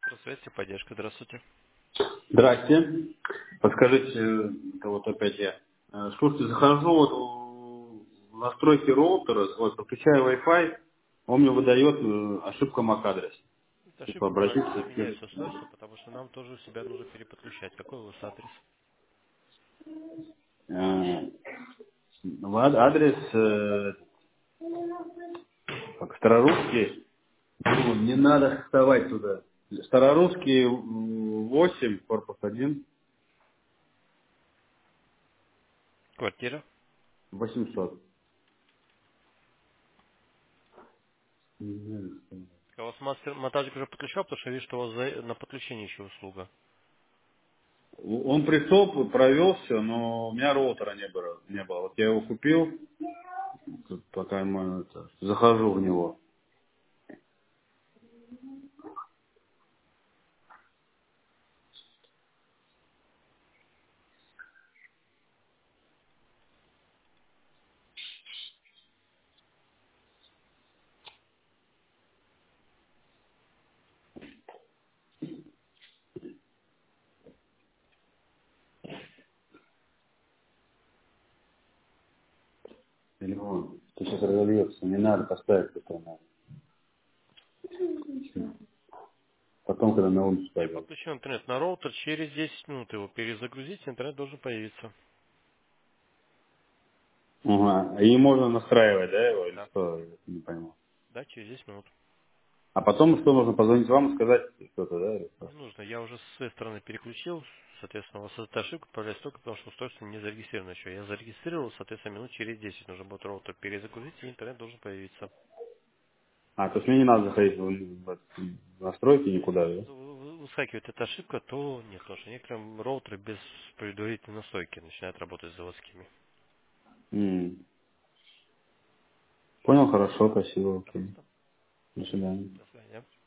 Связь поддержка, здравствуйте. Здрасте. Подскажите, это вот опять я. Слушайте, захожу вот в настройки роутера, вот, подключаю Wi-Fi, он мне выдает ошибка MAC-адрес. Это Типа ошибка правильно обратиться к... меняется устройство, потому что нам тоже у себя нужно переподключать. Какой у вас адрес? Адрес как старорусский. Ну, не надо вставать туда. Старорусский 8, корпус 1, Квартира. 800. А у вас мастер монтажник уже подключал, потому что я вижу, что у вас на подключение еще услуга. Он пришел, провел все, но у меня роутера не было. Не было. Вот я его купил, тут пока захожу в него. Телефон. Ты сейчас разольется. Не надо поставить это надо. Потом, когда на улицу Я пойду. подключил интернет на роутер, через 10 минут его перезагрузить, интернет должен появиться. Ага. И можно настраивать, да, его, или Да. что? Я не пойму. Да, через 10 минут. А потом что нужно? Позвонить вам и сказать что-то, да? Или Не что? нужно, я уже с своей стороны переключил, соответственно, у вас эта ошибка появляется только потому, что устройство не зарегистрировано еще. Я зарегистрировал, соответственно, минут через 10 нужно будет роутер перезагрузить, и интернет должен появиться. А, то есть мне не надо заходить в настройки никуда, Если да? выскакивает эта ошибка, то нет, потому что некоторые роутеры без предварительной настройки начинают работать с заводскими. М. Понял, хорошо, спасибо, окей. Пожалуйста. До свидания. До свидания.